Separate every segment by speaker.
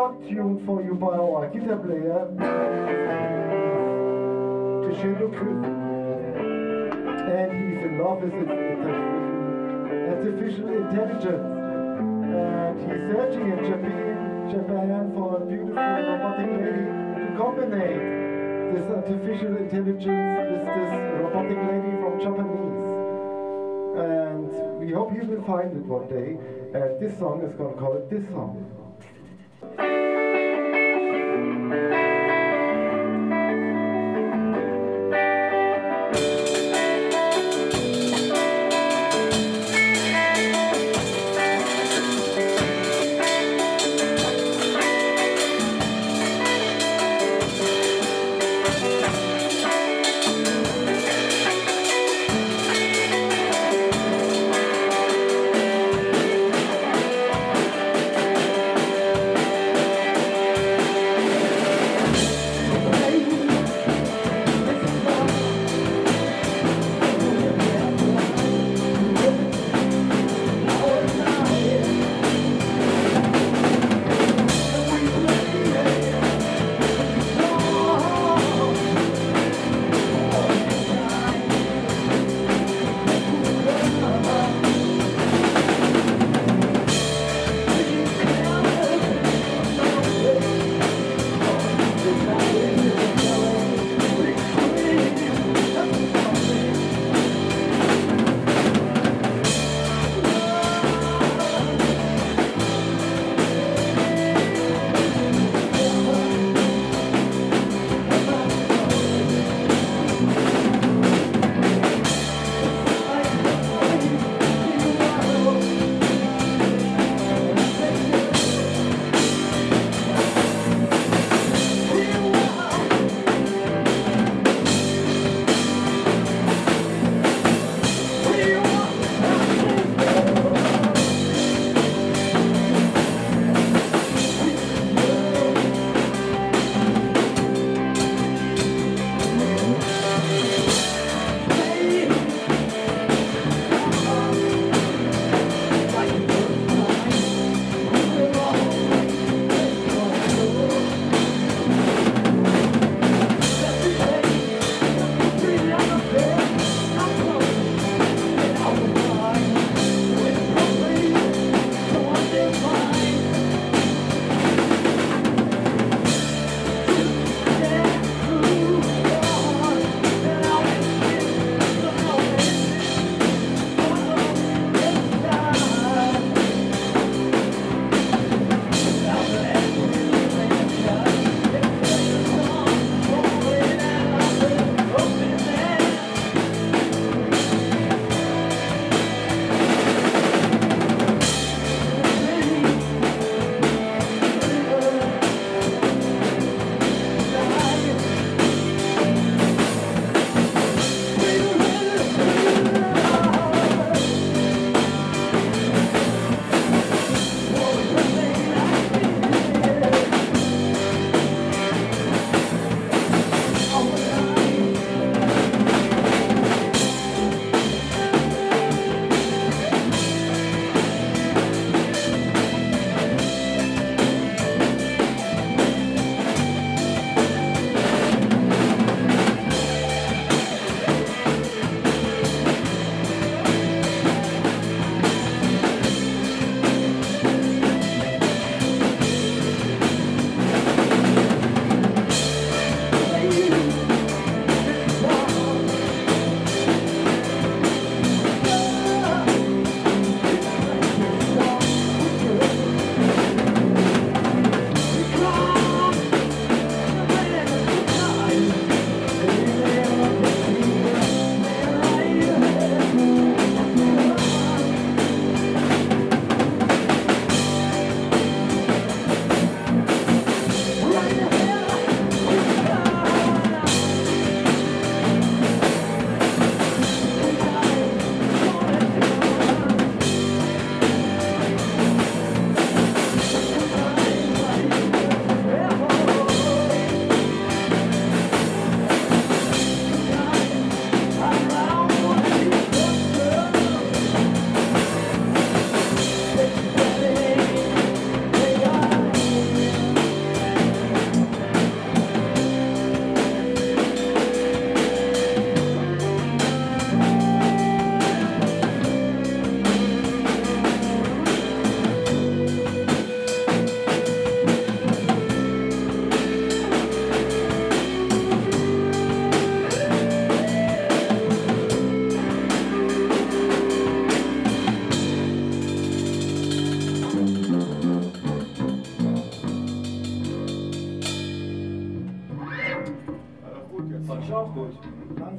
Speaker 1: short tune for you by our guitar player, Crescendo Chris. And he's in love with artificial intelligence. And he's searching in Japan for a beautiful robotic lady to combine this artificial intelligence with this robotic lady from Japanese. And we hope you will find it one day. And this song is going to call it This Song.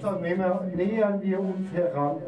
Speaker 1: nähern wir uns heran.